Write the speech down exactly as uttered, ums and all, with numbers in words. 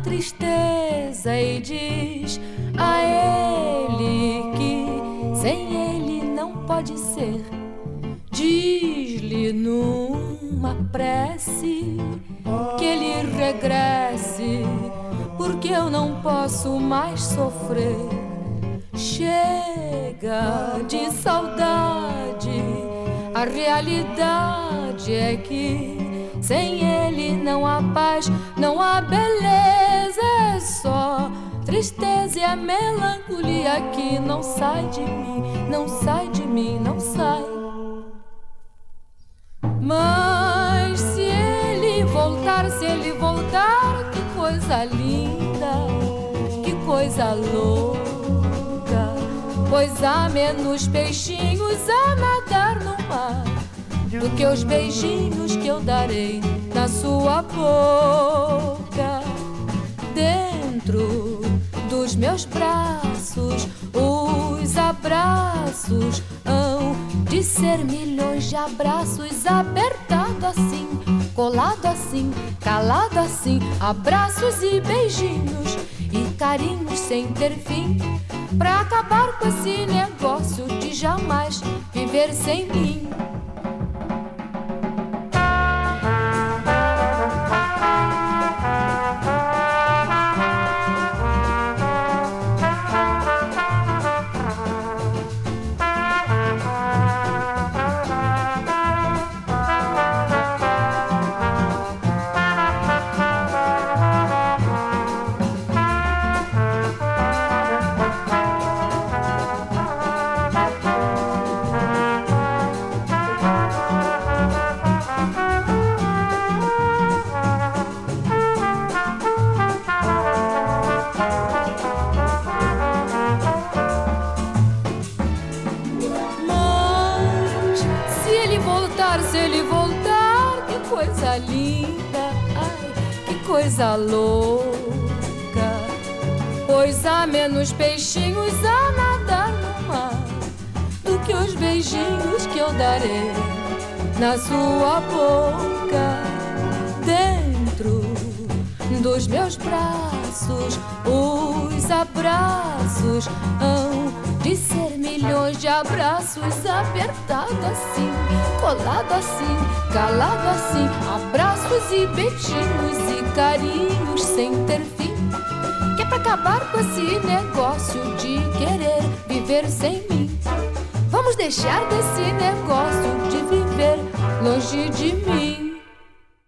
tristeza e diz a ele que sem ele não pode ser. Diz-lhe numa prece que ele regresse, porque eu não posso mais sofrer. Chega de saudade, a realidade é que sem ele não há paz, não há beleza, é só tristeza e a melancolia que não sai de mim, não sai de mim, não sai. Mas se ele voltar, se ele voltar, que coisa linda, que coisa louca, pois há menos peixinhos a nadar no mar do que os beijinhos que eu darei na sua boca. Dentro dos meus braços, os abraços hão de ser milhões de abraços, apertado assim, colado assim, calado assim, abraços e beijinhos e carinhos sem ter fim, pra acabar com esse negócio de jamais viver sem mim. Coisa louca, pois há menos peixinhos a nadar no mar do que os beijinhos que eu darei na sua boca. Dentro dos meus braços, os abraços hão de ser milhões de abraços, apertado assim, colado assim, calado assim, abraços e beijinhos e carinhos sem ter fim, que é pra acabar com esse negócio de querer viver sem mim. Vamos deixar desse negócio de viver longe de mim.